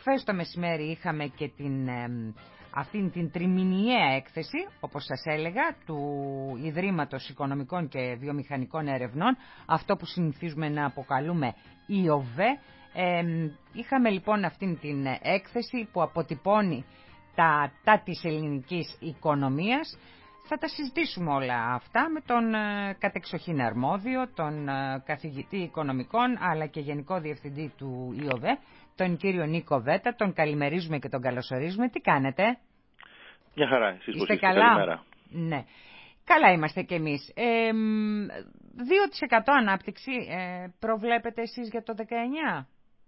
χθες το μεσημέρι είχαμε και αυτήν την τριμηνιαία έκθεση, όπως σας έλεγα, του Ιδρύματος Οικονομικών και Βιομηχανικών Ερευνών, αυτό που συνηθίζουμε να αποκαλούμε ΙΟΒΕ. Είχαμε λοιπόν αυτήν την έκθεση που αποτυπώνει τα της ελληνικής οικονομίας. Θα τα συζητήσουμε όλα αυτά με τον κατεξοχήν αρμόδιο, τον καθηγητή οικονομικών αλλά και γενικό διευθυντή του ΙΟΒΕ, τον κύριο Νίκο Βέτα. Τον καλημερίζουμε και τον καλωσορίζουμε. Τι κάνετε? Μια χαρά, εσείς πώς είστε? Καλά? Καλημέρα. Ναι. Καλά είμαστε κι εμείς. 2% ανάπτυξη προβλέπετε εσείς για το 19?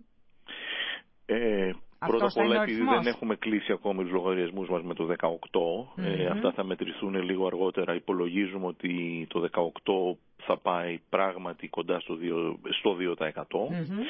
Πρώτα απ' όλα, επειδή δεν έχουμε κλείσει ακόμη τους λογαριασμούς μας με το 18, αυτά θα μετρηθούν λίγο αργότερα. Υπολογίζουμε ότι το 18 θα πάει πράγματι κοντά στο 2%.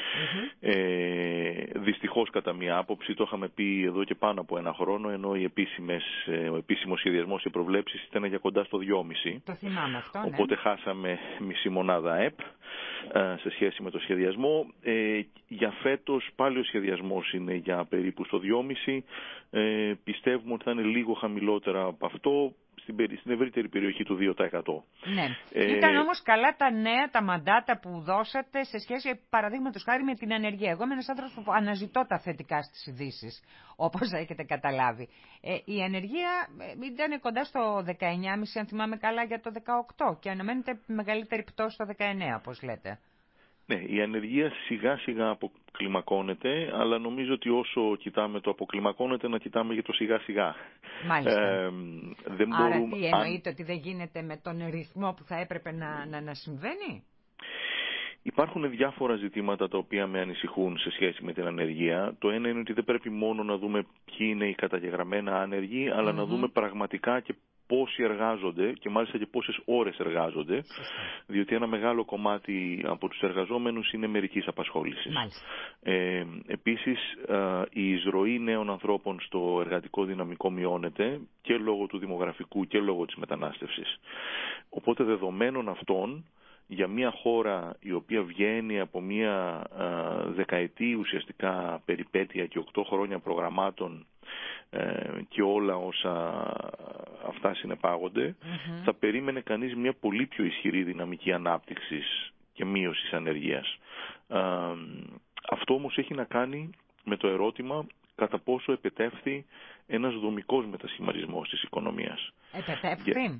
Δυστυχώς, κατά μία άποψη, το είχαμε πει εδώ και πάνω από ένα χρόνο, ενώ ο επίσημος σχεδιασμός και προβλέψεις ήταν για κοντά στο 2,5%. Το θυμάμαι αυτό, ναι. Οπότε χάσαμε μισή μονάδα ΕΠ σε σχέση με το σχεδιασμό. Για φέτος πάλι ο σχεδιασμός είναι για περίπου στο 2,5%. Πιστεύουμε ότι θα είναι λίγο χαμηλότερα από αυτό στην ευρύτερη περιοχή του 2%. Ναι. Ήταν όμως καλά τα νέα, τα μαντάτα που δώσατε σε σχέση, παραδείγματος χάρη, με την ανεργία. Εγώ είμαι ένας άνθρωπος που αναζητώ τα θετικά στις ειδήσεις, όπως έχετε καταλάβει. Η ανεργία ήταν κοντά στο 19,5, αν θυμάμαι καλά, για το 18 και αναμένεται μεγαλύτερη πτώση στο 19, όπως λέτε. Ναι, η ανεργία σιγά σιγά αποκλιμακώνεται, αλλά νομίζω ότι όσο κοιτάμε το αποκλιμακώνεται, να κοιτάμε για το σιγά σιγά. Μάλιστα. Δεν Άρα μπορούμε, τι εννοείτε, ότι δεν γίνεται με τον ρυθμό που θα έπρεπε να συμβαίνει? Υπάρχουν διάφορα ζητήματα τα οποία με ανησυχούν σε σχέση με την ανεργία. Το ένα είναι ότι δεν πρέπει μόνο να δούμε ποιοι είναι οι καταγεγραμμένα άνεργοι, αλλά να δούμε πραγματικά και πόσοι εργάζονται και μάλιστα και πόσες ώρες εργάζονται, διότι ένα μεγάλο κομμάτι από τους εργαζόμενους είναι μερικής απασχόλησης. Επίσης, η εισρωή νέων ανθρώπων στο εργατικό δυναμικό μειώνεται και λόγω του δημογραφικού και λόγω της μετανάστευσης. Οπότε, δεδομένων αυτών, για μια χώρα η οποία βγαίνει από μια δεκαετή ουσιαστικά περιπέτεια και 8 χρόνια προγραμμάτων και όλα όσα αυτά συνεπάγονται, θα περίμενε κανείς μια πολύ πιο ισχυρή δυναμική ανάπτυξης και μείωσης ανεργίας. Αυτό όμως έχει να κάνει με το ερώτημα κατά πόσο επετεύχθη ένας δομικός μετασχηματισμός της οικονομίας. Επετεύχθη?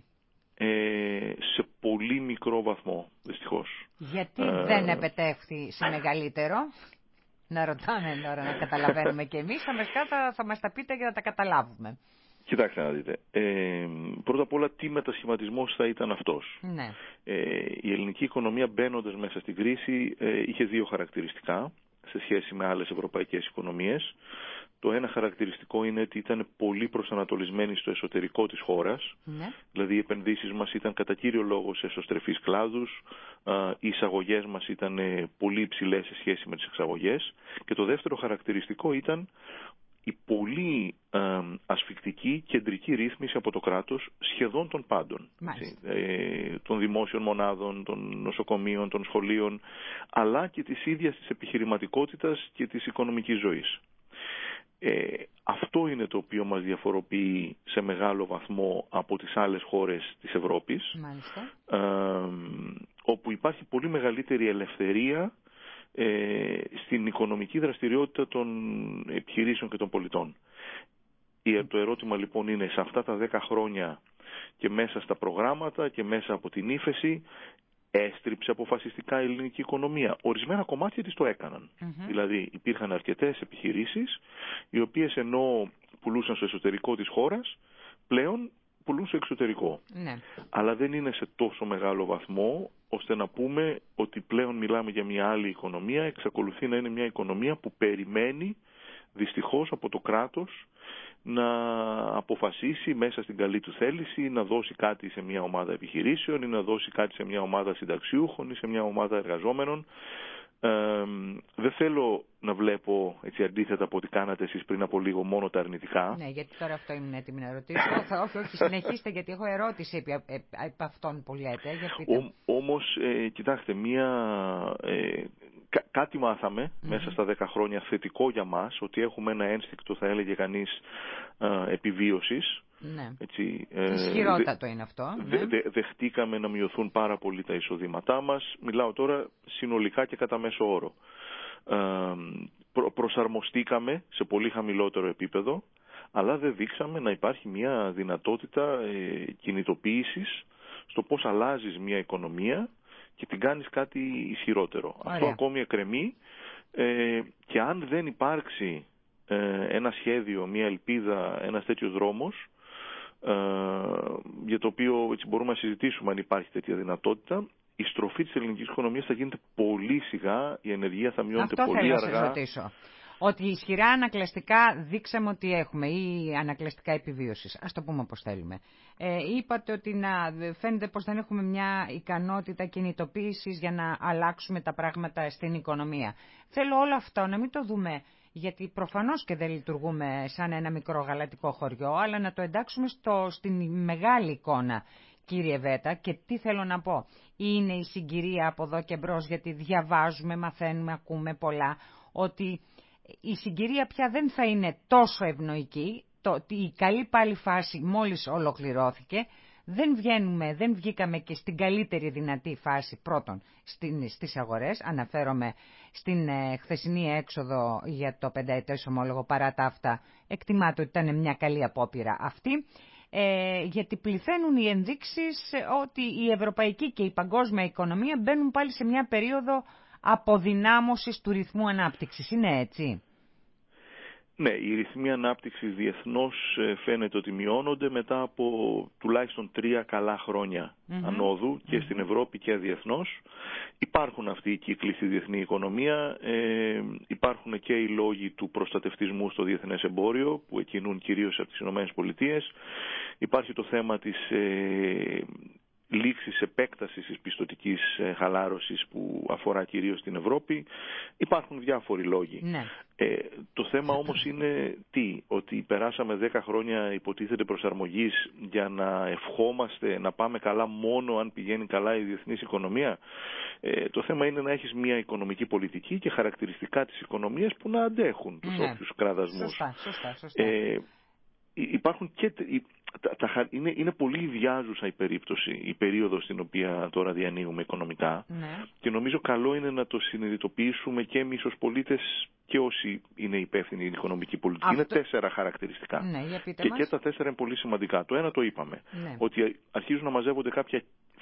Σε πολύ μικρό βαθμό, δυστυχώς. Γιατί δεν επετεύχθη σε μεγαλύτερο? Να ρωτάμε τώρα, να καταλαβαίνουμε κι εμείς. Θα μας τα πείτε για να τα καταλάβουμε. Κοιτάξτε να δείτε. Πρώτα απ' όλα, τι μετασχηματισμός θα ήταν αυτός? Ναι. Η ελληνική οικονομία, μπαίνοντας μέσα στην κρίση, είχε δύο χαρακτηριστικά σε σχέση με άλλες ευρωπαϊκές οικονομίες. Το ένα χαρακτηριστικό είναι ότι ήταν πολύ προσανατολισμένη στο εσωτερικό της χώρας, δηλαδή οι επενδύσεις μας ήταν κατά κύριο λόγο σε εσωστρεφείς κλάδους, οι εισαγωγές μας ήταν πολύ υψηλές σε σχέση με τις εξαγωγές, και το δεύτερο χαρακτηριστικό ήταν η πολύ ασφικτική κεντρική ρύθμιση από το κράτος σχεδόν των πάντων, των δημόσιων μονάδων, των νοσοκομείων, των σχολείων, αλλά και της ίδιας της επιχειρηματικότητας και της οικονομικής ζωής. Αυτό είναι το οποίο μας διαφοροποιεί σε μεγάλο βαθμό από τις άλλες χώρες της Ευρώπης, όπου υπάρχει πολύ μεγαλύτερη ελευθερία στην οικονομική δραστηριότητα των επιχειρήσεων και των πολιτών. Το ερώτημα λοιπόν είναι, σε αυτά τα 10 χρόνια και μέσα στα προγράμματα και μέσα από την ύφεση, έστριψε αποφασιστικά η ελληνική οικονομία? Ορισμένα κομμάτια της το έκαναν. Δηλαδή υπήρχαν αρκετές επιχειρήσεις οι οποίες, ενώ πουλούσαν στο εσωτερικό της χώρας, πλέον πουλούν στο εξωτερικό. Αλλά δεν είναι σε τόσο μεγάλο βαθμό ώστε να πούμε ότι πλέον μιλάμε για μια άλλη οικονομία. Εξακολουθεί να είναι μια οικονομία που περιμένει δυστυχώς από το κράτος να αποφασίσει μέσα στην καλή του θέληση να δώσει κάτι σε μια ομάδα επιχειρήσεων ή να δώσει κάτι σε μια ομάδα συνταξιούχων ή σε μια ομάδα εργαζόμενων. Δεν θέλω να βλέπω έτσι αντίθετα από ό,τι κάνατε εσείς πριν από λίγο μόνο τα αρνητικά. Ναι, γιατί τώρα αυτό ήμουν έτοιμη να ρωτήσω. όχι, συνεχίστε, γιατί έχω ερώτηση επ' αυτών που λέτε. Όμως, κοιτάξτε, κάτι μάθαμε μέσα στα 10 χρόνια θετικό για μας, ότι έχουμε ένα ένστικτο, θα έλεγε κανείς, επιβίωσης. Ναι. Έτσι, ισχυρότατο είναι αυτό. Δεχτήκαμε να μειωθούν πάρα πολύ τα εισοδήματά μας. Μιλάω τώρα συνολικά και κατά μέσο όρο. Προσαρμοστήκαμε σε πολύ χαμηλότερο επίπεδο, αλλά δεν δείξαμε να υπάρχει μια δυνατότητα κινητοποίησης στο πώς αλλάζεις μια οικονομία και την κάνεις κάτι ισχυρότερο. Ωραία. Αυτό ακόμη εκκρεμεί, και αν δεν υπάρξει ένα σχέδιο, μια ελπίδα, ένας τέτοιος δρόμος, για το οποίο έτσι μπορούμε να συζητήσουμε αν υπάρχει τέτοια δυνατότητα, η στροφή της ελληνικής οικονομίας θα γίνεται πολύ σιγά, η ενεργεία θα μειώνεται πολύ αργά. Αυτό θέλω να σας ρωτήσω. Ότι ισχυρά ανακλαστικά δείξαμε ότι έχουμε ή ανακλαστικά επιβίωσης, ας το πούμε όπως θέλουμε. Είπατε ότι φαίνεται πως δεν έχουμε μια ικανότητα κινητοποίησης για να αλλάξουμε τα πράγματα στην οικονομία. Θέλω όλο αυτό να μην το δούμε, γιατί προφανώς και δεν λειτουργούμε σαν ένα μικρό γαλατικό χωριό, αλλά να το εντάξουμε στην μεγάλη εικόνα. Κύριε Βέτα, και τι θέλω να πω, είναι η συγκυρία από εδώ και μπρος, γιατί διαβάζουμε, μαθαίνουμε, ακούμε πολλά, ότι η συγκυρία πια δεν θα είναι τόσο ευνοϊκή, η καλή πάλι φάση μόλις ολοκληρώθηκε, δεν βγήκαμε και στην καλύτερη δυνατή φάση πρώτον στις αγορές, αναφέρομαι στην χθεσινή έξοδο για το πενταετές ομόλογο, παρά τα αυτά εκτιμάται ότι ήταν μια καλή απόπειρα αυτή. Γιατί πληθαίνουν οι ενδείξεις ότι η ευρωπαϊκή και η παγκόσμια οικονομία μπαίνουν πάλι σε μια περίοδο αποδυνάμωσης του ρυθμού ανάπτυξης. Είναι έτσι? Ναι, οι ρυθμοί ανάπτυξης διεθνώς φαίνεται ότι μειώνονται μετά από τουλάχιστον 3 καλά χρόνια ανόδου και στην Ευρώπη και διεθνώς. Υπάρχουν αυτοί οι κύκλοι στη διεθνή οικονομία, υπάρχουν και οι λόγοι του προστατευτισμού στο διεθνές εμπόριο που εκκινούν κυρίως από τις ΗΠΑ. Υπάρχει το θέμα της λήξης επέκτασης της πιστωτικής χαλάρωσης που αφορά κυρίως την Ευρώπη. Υπάρχουν διάφοροι λόγοι. Ναι. Το θέμα όμως είναι ότι περάσαμε 10 χρόνια υποτίθεται προσαρμογής για να ευχόμαστε να πάμε καλά μόνο αν πηγαίνει καλά η διεθνής οικονομία. Το θέμα είναι να έχεις μια οικονομική πολιτική και χαρακτηριστικά της οικονομίας που να αντέχουν τους όποιους κραδασμούς. Σωστά. Υπάρχουν και είναι πολύ ιδιάζουσα η περίοδος στην οποία τώρα διανύουμε οικονομικά, και νομίζω καλό είναι να το συνειδητοποιήσουμε και εμείς ως πολίτες και όσοι είναι υπεύθυνοι η οικονομική πολιτική. Είναι 4 χαρακτηριστικά, και τα 4 είναι πολύ σημαντικά. Το ένα το είπαμε, ότι αρχίζουν να μαζεύονται κάποια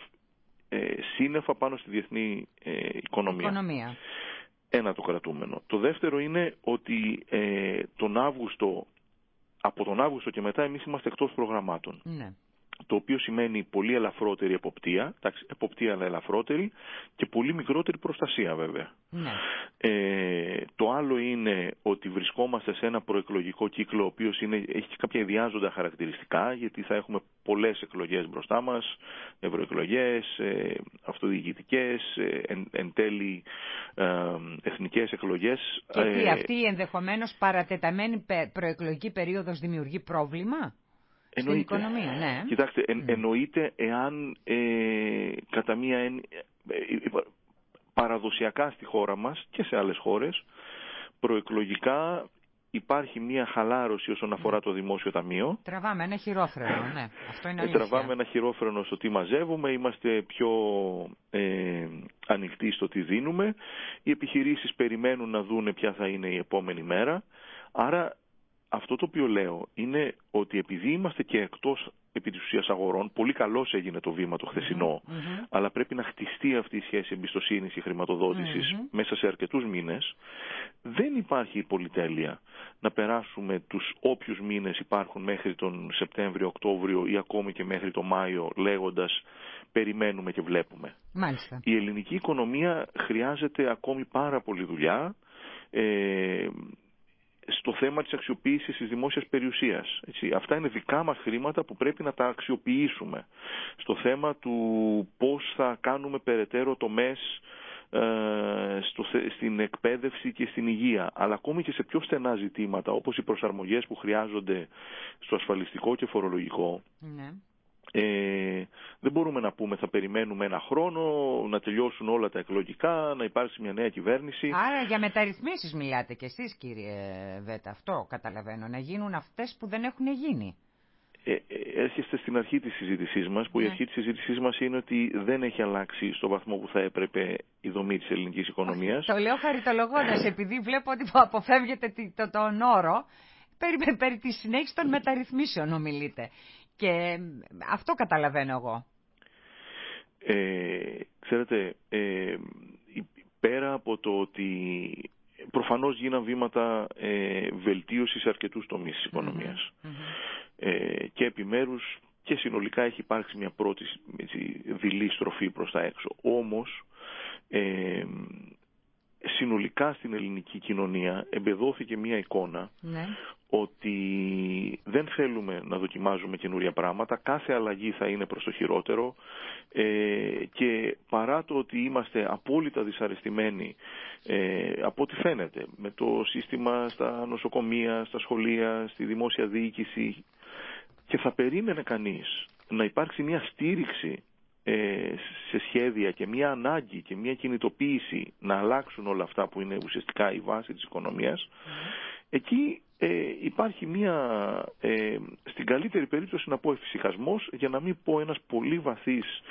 σύννεφα πάνω στη διεθνή οικονομία. Ένα το κρατούμενο. Το δεύτερο είναι ότι από τον Αύγουστο και μετά εμείς είμαστε εκτός προγραμμάτων. Ναι. Το οποίο σημαίνει πολύ ελαφρότερη εποπτεία, αλλά ελαφρότερη, και πολύ μικρότερη προστασία βέβαια. Ναι. Το άλλο είναι ότι βρισκόμαστε σε ένα προεκλογικό κύκλο ο οποίος έχει κάποια ιδιάζοντα χαρακτηριστικά, γιατί θα έχουμε πολλές εκλογές μπροστά μας, ευρωεκλογές, αυτοδιοικητικές, εν τέλει εθνικές εκλογές. Και αυτή η ενδεχομένως παρατεταμένη προεκλογική περίοδος δημιουργεί πρόβλημα? Στην οικονομία, ναι. Κοιτάξτε, εννοείται εάν κατά μία παραδοσιακά στη χώρα μας και σε άλλες χώρες προεκλογικά υπάρχει μία χαλάρωση όσον αφορά το δημόσιο ταμείο. Τραβάμε ένα χειρόφρενο, ναι. Αυτό είναι αλήθεια. Τραβάμε ένα χειρόφρενο στο τι μαζεύουμε, είμαστε πιο ανοιχτοί στο τι δίνουμε. Οι επιχειρήσεις περιμένουν να δούνε ποια θα είναι η επόμενη μέρα. Άρα αυτό το οποίο λέω είναι ότι επειδή είμαστε και εκτός επί της ουσίας αγορών, πολύ καλώς έγινε το βήμα το χθεσινό, αλλά πρέπει να χτιστεί αυτή η σχέση εμπιστοσύνης και χρηματοδότησης μέσα σε αρκετούς μήνες. Δεν υπάρχει η πολυτέλεια να περάσουμε τους όποιους μήνες υπάρχουν μέχρι τον Σεπτέμβριο, Οκτώβριο ή ακόμη και μέχρι τον Μάιο λέγοντας περιμένουμε και βλέπουμε. Μάλιστα. Η ελληνική οικονομία χρειάζεται ακόμη πάρα πολύ δουλειά στο θέμα της αξιοποίησης της δημόσιας περιουσίας. Αυτά είναι δικά μας χρήματα που πρέπει να τα αξιοποιήσουμε. Στο θέμα του πώς θα κάνουμε περαιτέρω τομές στην εκπαίδευση και στην υγεία, αλλά ακόμη και σε πιο στενά ζητήματα όπως οι προσαρμογές που χρειάζονται στο ασφαλιστικό και φορολογικό. Ναι. δεν μπορούμε να πούμε θα περιμένουμε ένα χρόνο να τελειώσουν όλα τα εκλογικά, να υπάρξει μια νέα κυβέρνηση. Άρα για μεταρρυθμίσεις μιλάτε κι εσείς, κύριε Βέτα, αυτό καταλαβαίνω, να γίνουν αυτές που δεν έχουν γίνει. Έρχεστε στην αρχή της συζήτησής μας, που η αρχή της συζήτησής μας είναι ότι δεν έχει αλλάξει στο βαθμό που θα έπρεπε η δομή της ελληνικής οικονομίας. Το λέω χαριτολογώντας, επειδή βλέπω ότι αποφεύγετε τον όρο, περί τη συνέχιση των μεταρρυθμίσεων ομιλείτε. Και αυτό καταλαβαίνω εγώ. Ξέρετε, πέρα από το ότι προφανώς γίναν βήματα βελτίωσης σε αρκετούς τομείς της οικονομίας. Και επιμέρους και συνολικά έχει υπάρξει μια πρώτη δειλή στροφή προς τα έξω. Όμως, συνολικά στην ελληνική κοινωνία εμπεδόθηκε μια εικόνα ότι δεν θέλουμε να δοκιμάζουμε καινούρια πράγματα, κάθε αλλαγή θα είναι προς το χειρότερο και παρά το ότι είμαστε απόλυτα δυσαρεστημένοι από ό,τι φαίνεται με το σύστημα στα νοσοκομεία, στα σχολεία, στη δημόσια διοίκηση, και θα περίμενε κανείς να υπάρξει μια στήριξη σε σχέδια και μια ανάγκη και μια κινητοποίηση να αλλάξουν όλα αυτά που είναι ουσιαστικά η βάση της οικονομίας, εκεί υπάρχει στην καλύτερη περίπτωση να πω εφησυχασμός, για να μην πω ένας πολύ βαθύς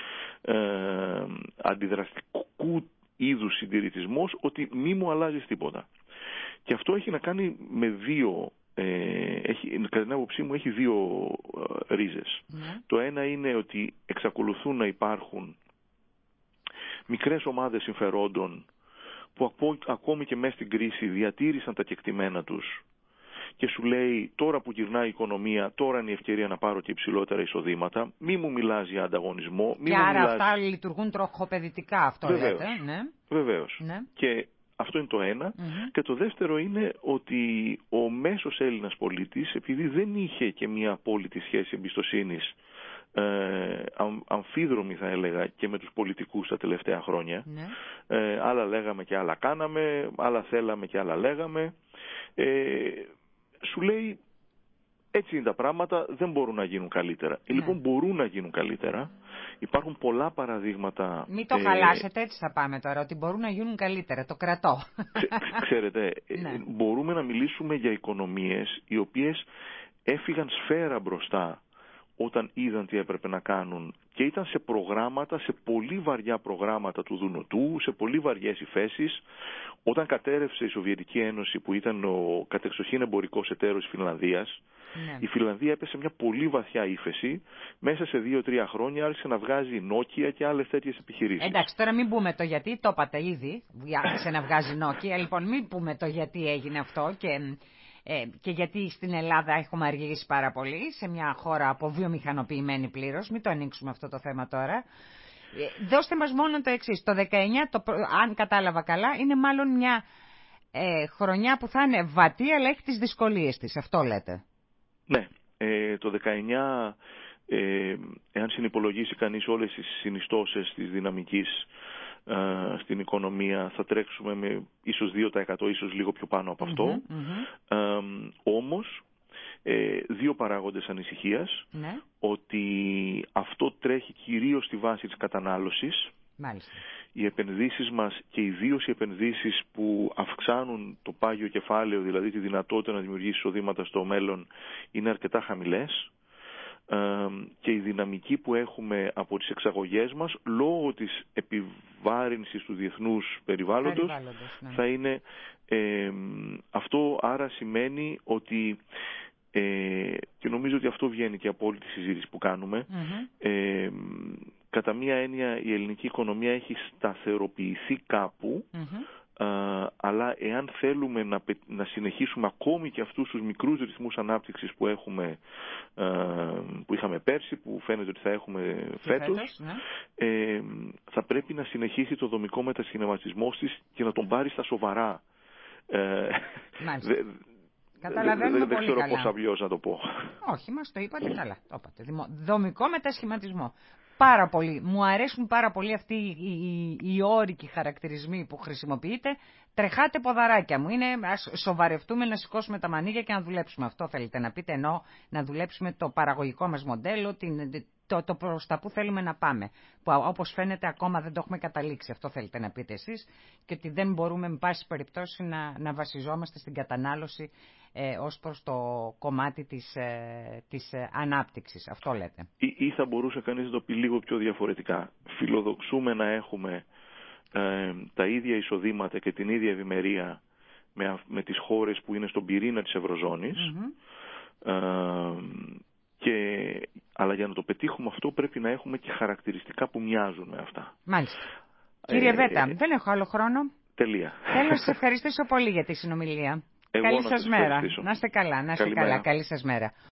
αντιδραστικού είδους συντηρητισμός, ότι μη μου αλλάζεις τίποτα. Και αυτό έχει να κάνει με δύο, κατά την άποψή μου έχει δύο ρίζες. Το ένα είναι ότι εξακολουθούν να υπάρχουν μικρές ομάδες συμφερόντων που ακόμη και μέσα στην κρίση διατήρησαν τα κεκτημένα τους και σου λέει τώρα που γυρνάει η οικονομία, τώρα είναι η ευκαιρία να πάρω και υψηλότερα εισοδήματα, μη μου μιλάς για ανταγωνισμό. Και άρα αυτά λειτουργούν τροχοπεδητικά, αυτό βεβαίως, λέτε. Ναι. Βεβαίως. Ναι. Και αυτό είναι το ένα. Και το δεύτερο είναι ότι ο μέσος Έλληνας πολίτης, επειδή δεν είχε και μια απόλυτη σχέση εμπιστοσύνης, αμφίδρομη θα έλεγα, και με τους πολιτικούς τα τελευταία χρόνια, άλλα λέγαμε και άλλα κάναμε, άλλα θέλαμε και άλλα λέγαμε, σου λέει έτσι είναι τα πράγματα, δεν μπορούν να γίνουν καλύτερα. Λοιπόν, μπορούν να γίνουν καλύτερα. Υπάρχουν πολλά παραδείγματα. Μην το χαλάσετε, έτσι θα πάμε τώρα, ότι μπορούν να γίνουν καλύτερα. Το κρατώ. Ξέρετε, μπορούμε να μιλήσουμε για οικονομίες οι οποίες έφυγαν σφαίρα μπροστά όταν είδαν τι έπρεπε να κάνουν και ήταν σε προγράμματα, σε πολύ βαριά προγράμματα του Δουνουτού, σε πολύ βαριές υφέσεις. Όταν κατέρευσε η Σοβιετική Ένωση, που ήταν ο κατεξοχήν εμπορικός εταίρος της Φινλανδίας, η Φινλανδία έπεσε μια πολύ βαθιά ύφεση. Μέσα σε 2-3 χρόνια άρχισε να βγάζει Nokia και άλλες τέτοιες επιχειρήσεις. Εντάξει, τώρα μην πούμε το γιατί, το είπατε ήδη, άρχισε να βγάζει Nokia. Λοιπόν, μην πούμε το γιατί έγινε αυτό και γιατί στην Ελλάδα έχουμε αργήσει πάρα πολύ, σε μια χώρα αποβιομηχανοποιημένη πλήρως. Μην το ανοίξουμε αυτό το θέμα τώρα. Δώστε μας μόνο το εξής. Το 19, αν κατάλαβα καλά, είναι μάλλον μια χρονιά που θα είναι βατή, αλλά έχει τις δυσκολίες της. Αυτό λέτε. Ναι. Το 19, εάν συνυπολογίσει κανείς όλες τις συνιστώσεις της δυναμικής στην οικονομία, θα τρέξουμε με ίσως 2%, ίσως λίγο πιο πάνω από αυτό. Όμως, δύο παράγοντες ανησυχίας, ότι αυτό τρέχει κυρίως στη βάση της κατανάλωσης. Μάλιστα. Οι επενδύσεις μας και ιδίως οι επενδύσεις που αυξάνουν το πάγιο κεφάλαιο, δηλαδή τη δυνατότητα να δημιουργήσει εισοδήματα στο μέλλον, είναι αρκετά χαμηλές. Και η δυναμική που έχουμε από τις εξαγωγές μας, λόγω της επιβάρυνσης του διεθνούς περιβάλλοντος θα είναι αυτό. Άρα σημαίνει ότι και νομίζω ότι αυτό βγαίνει και από όλη τη συζήτηση που κάνουμε, κατά μία έννοια η ελληνική οικονομία έχει σταθεροποιηθεί κάπου, αλλά εάν θέλουμε να συνεχίσουμε ακόμη και αυτούς τους μικρούς ρυθμούς ανάπτυξης που είχαμε πέρσι, που φαίνεται ότι θα έχουμε φέτος, θα πρέπει να συνεχίσει το δομικό μετασχηματισμό της και να τον πάρει στα σοβαρά. Καταλαβαίνουμε δεν πολύ ξέρω καλά. πώς αλλιώς να το πω. Όχι, μας το είπατε καλά. Το είπατε. Δομικό μετασχηματισμό. Πάρα πολύ. Μου αρέσουν πάρα πολύ αυτοί οι όροι και οι χαρακτηρισμοί που χρησιμοποιείτε. Τρεχάτε ποδαράκια μου. Είναι ας σοβαρευτούμε, να σηκώσουμε τα μανίκια και να δουλέψουμε. Αυτό θέλετε να πείτε, ενώ να δουλέψουμε το παραγωγικό μας μοντέλο, το προς τα που θέλουμε να πάμε. Που όπως φαίνεται ακόμα δεν το έχουμε καταλήξει, αυτό θέλετε να πείτε εσείς, και ότι δεν μπορούμε με πάση περιπτώσει να βασιζόμαστε στην κατανάλωση ως προς το κομμάτι της ανάπτυξης. Αυτό λέτε. Ή θα μπορούσε κανείς να το πει λίγο πιο διαφορετικά. Φιλοδοξούμε να έχουμε τα ίδια εισοδήματα και την ίδια ευημερία με τις χώρες που είναι στον πυρήνα της Ευρωζώνης, αλλά για να το πετύχουμε αυτό πρέπει να έχουμε και χαρακτηριστικά που μοιάζουν με αυτά. Μάλιστα. Κύριε Βέτα, δεν έχω άλλο χρόνο. Τελεία. Θέλω να σας ευχαριστήσω πολύ για τη συνομιλία. Καλή σας μέρα. Να είστε καλά, καλή σας μέρα.